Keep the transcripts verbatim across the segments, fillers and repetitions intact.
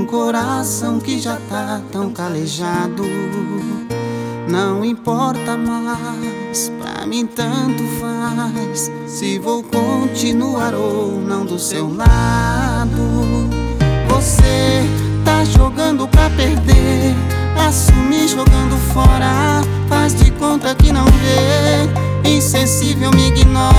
coração que já tá tão calejado. Não importa mais, pra mim tanto faz se vou continuar ou não do seu lado. Você tá jogando pra perder, assumir jogando fora, faz de conta que não vê, insensível me ignora.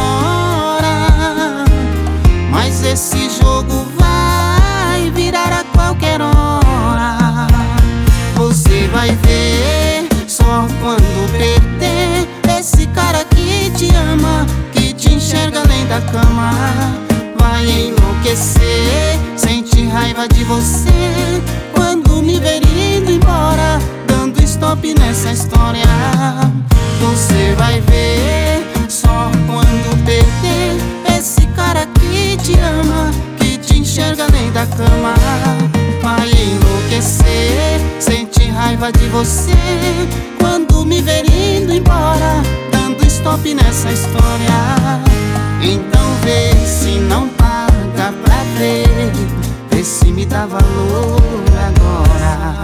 Mas esse jogo vai virar a qualquer hora. Você vai ver só quando perder esse cara que te ama, que te enxerga além da cama. Vai enlouquecer, sente raiva de você quando me ver indo embora, dando stop nessa história. Você vai ver só quando perder esse cara que te ama, que te enxerga além da cama. Vai enlouquecer, sente raiva de você quando me ver indo embora, dando stop nessa história. Então vê se não paga pra ver, vê se me dá valor agora.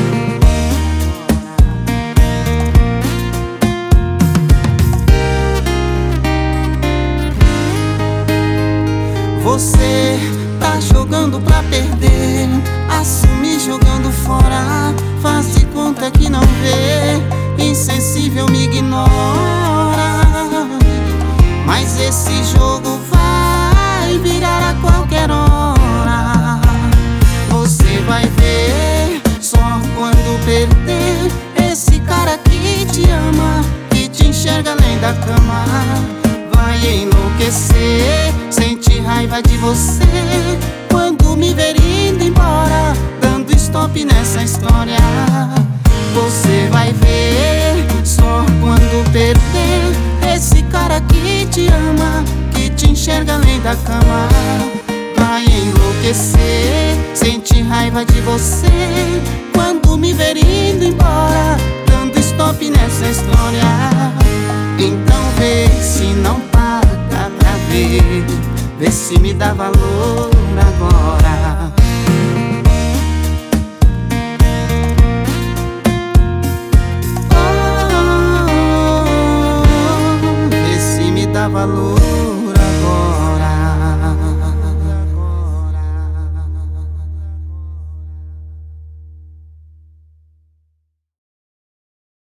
Você tá jogando pra perder, assumir jogando fora, faz de conta que não vê, insensível me ignora. Mas esse jogo vai virar a qualquer hora. Você vai ver só quando perder esse cara que te ama, que te enxerga além da cama. Vai enlouquecer, sente raiva de você quando me ver indo embora, dando stop nessa história. Você vai ver só quando perder esse cara que te ama, que te enxerga além da cama. Vai enlouquecer, sente raiva de você quando me ver indo embora, dando stop nessa história. Então vê se não paga pra ver, vê se me dá valor agora.